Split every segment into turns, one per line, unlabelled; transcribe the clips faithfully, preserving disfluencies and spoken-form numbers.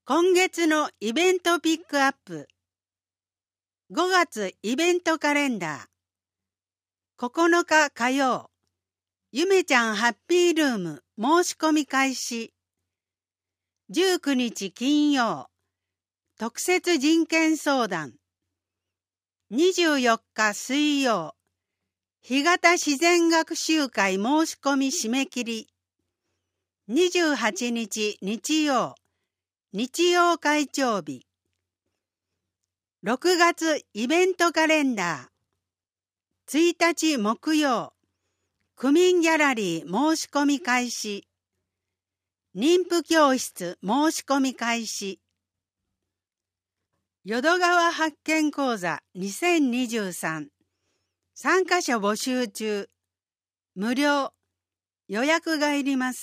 今月のイベントピックアップ。ごがつイベントカレンダー。ここのか火曜、ゆめちゃんハッピールーム申し込み開始。じゅうくにち金曜、特設人権相談。にじゅうよっか水曜、干潟自然学習会申し込み締め切り。にじゅうはちにち日曜、日曜会長日。ろくがつイベントカレンダー。ついたち木曜、区民ギャラリー申し込み開始。妊婦教室申し込み開始。淀川発見講座にせんにじゅうさん。参加者募集中。無料。予約がいります。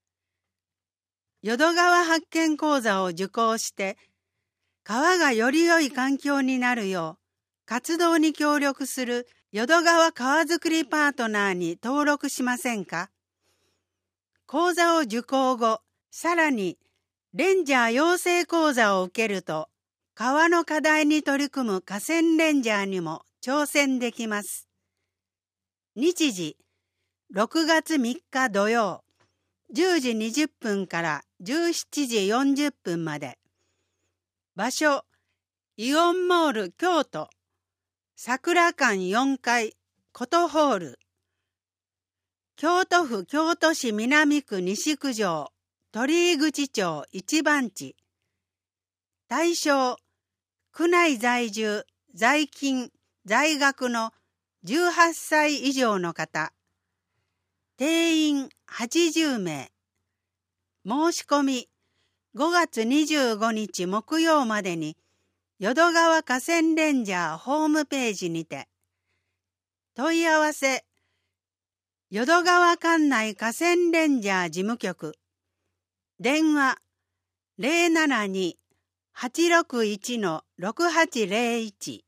淀川発見講座を受講して、川がより良い環境になるよう、活動に協力する淀川川づくりパートナーに登録しませんか？講座を受講後、さらにレンジャー養成講座を受けると、川の課題に取り組む河川レンジャーにも挑戦できます。日時、ろくがつみっか土曜、じゅうじにじゅっぷんからじゅうしちじよんじゅっぷんまで。場所、イオンモール京都、桜館よんかい、ことホール。京都府京都市南区西区条、鳥居口町一番地。対象、区内在住、在勤、在学のじゅうはっさい以上の方。定員はちじゅうめい。申し込み、ごがつにじゅうごにち木曜までに、淀川河川レンジャーホームページにて。問い合わせ、淀川管内河川レンジャー事務局。電話、ゼロななに はちろくいちのろくはちゼロいち。